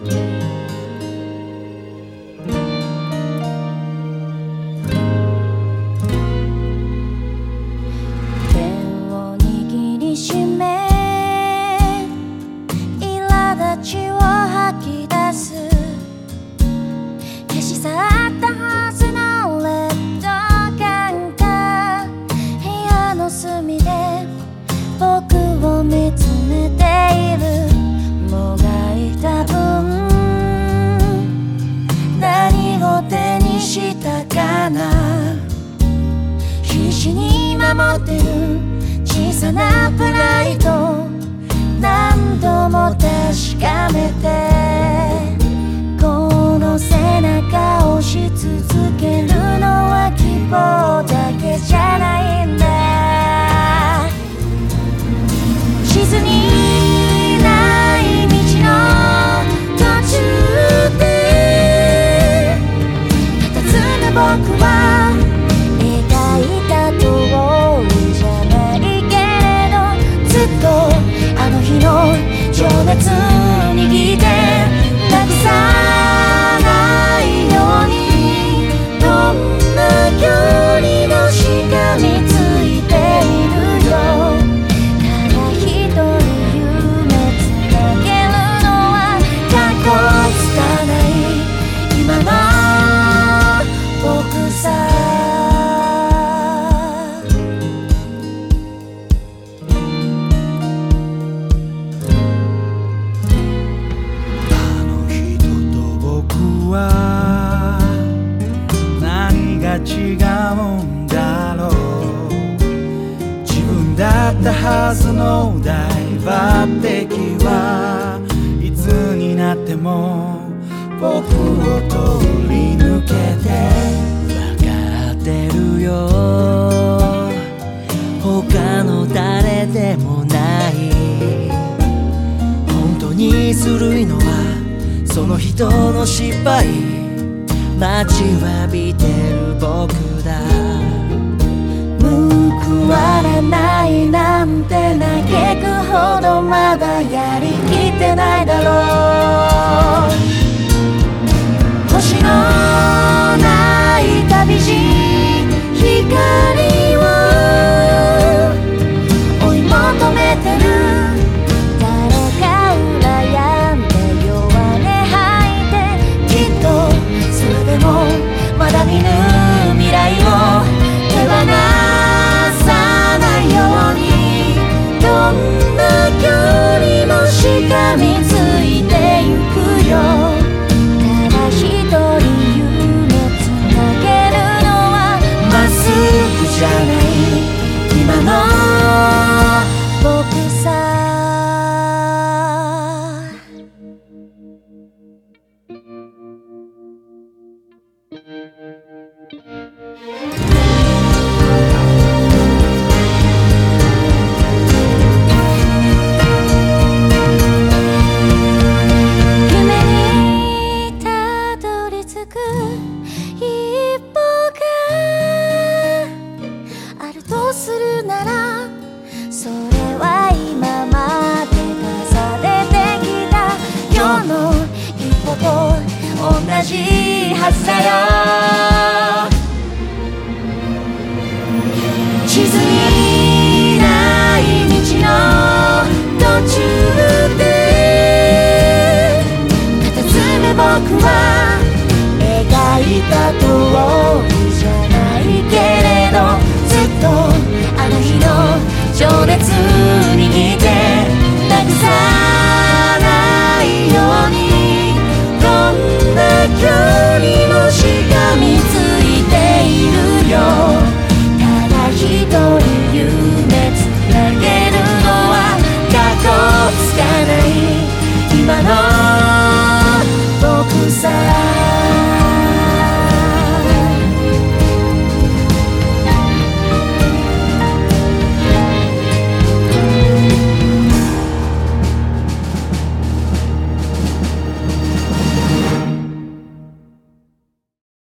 必死に守ってる小さなプライド何度も確かめてこの背中を押し続けるのは希望だけじゃないんだ地図にない道の途中で佇む僕はあの日の情熱握ってなくさないようにどんな距離のしがみついているよただ一人夢つなげるのはかっこつかない今の僕さ違うんだろう自分だったはずの大抜擢はいつになっても僕を通り抜けて分かってるよ他の誰でもない本当にずるいのはその人の失敗待ちわびてる僕だ報われなんて嘆くほどまだやりきってないだろう